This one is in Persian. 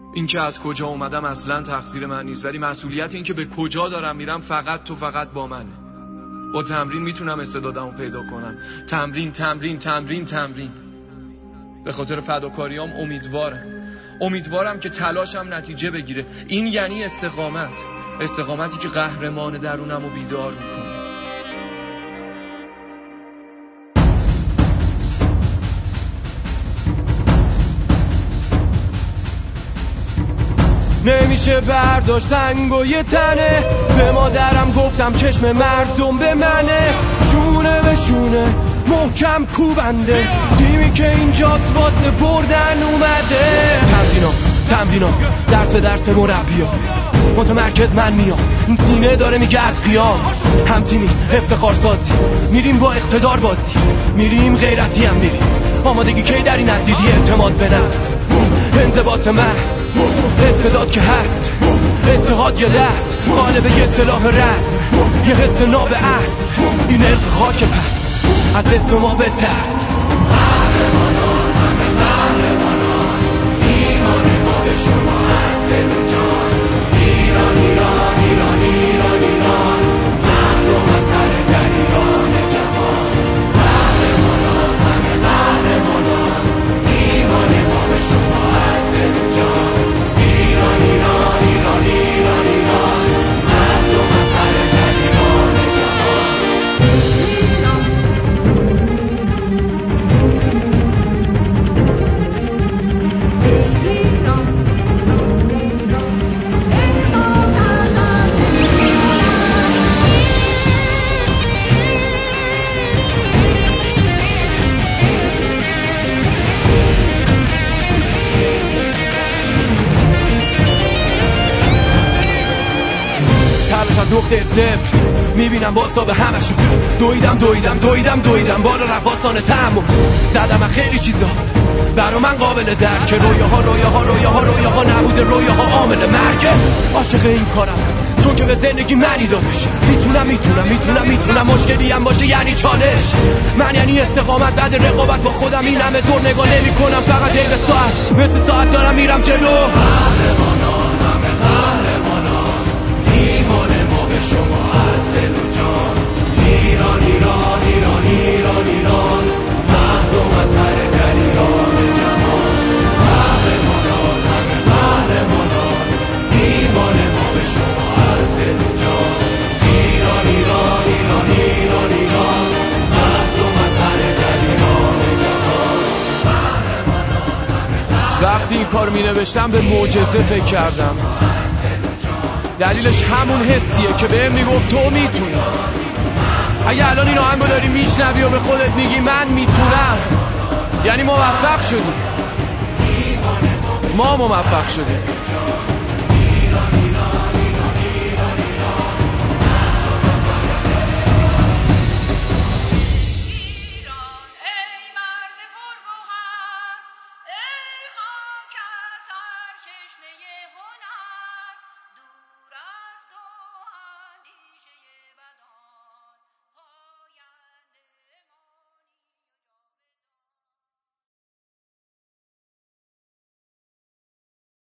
این که از کجا اومدم اصلا تقصیر من نیست، ولی مسئولیت این که به کجا دارم میرم فقط با منه. با تمرین میتونم استعدادمو پیدا کنم. تمرین. به خاطر فداکاریام امیدوارم که تلاشم نتیجه بگیره. این یعنی استقامتی که قهرمان درونمو بیدار میکنه. نمیشه برداشت سنگو یه تنه، به مادرم گفتم چشم مردم به منه، شونه به شونه محکم کوبنده، تیمی که اینجاست واسه بردن اومده. تمرینا درس به درس مربیا، متمرکز من میام، این سینه داره میگه از قیام. هم تیمی افتخار سازی، میریم با اقتدار بازی، میریم غیرتی هم میریم. آمادگی کی در این دیدی؟ اعتماد به نفس، انضباط محض، استعداد که هست، اتحاد یه دست، غالب یه سلاح رسم، یه حس ناب اصل، این علق خاک پس از اسم ما بهتر. قهرمانان همه قهرمانان، ایمان ما به شما هست جان. ایران ایران ایران ایران ایران، مردم از هر در ایران جهان. قهرمانان همه قهرمانان، ایمان ما به شما هست جان. ایران ایران ایران ایران ایران، مردم از هر در ایران جهان. نقطه صفر میبینم واسا به همشون، دویدم بالا رفاسان تموم، زدم خیلی چیزا برا من قابل درک. رویاها نبوده، رویاها عامل مرگه. عاشق این کارم چون که به زندگی معنی دادش. میتونم مشکلی هم باشه یعنی چالش. من یعنی استقامت بعد رقابت با خودم، این همه دور نگاه نمی کنم، فقط دقیقه ساعت مثل ساعت دارم میرم جلو. قهرمانان همه قهرمانان، ایمان ما به شما هست جان. ایران ایران ایران ایران ایران، مردم از هر در ایران جهان. قهرمانان همه قهرمانان، ایمان ما به شما هست جان. ایران ایران ایران ایران ایران، مردم از هر در ایران جهان. وقتی این کار می نوشتم به معجزه فکر کردم. دلیلش همون حسیه که بهم میگفت تو میتونی. اگه الان این آهنگو داری میشنوی و به خودت میگی من میتونم، یعنی موفق شدی. ما موفق شدیم.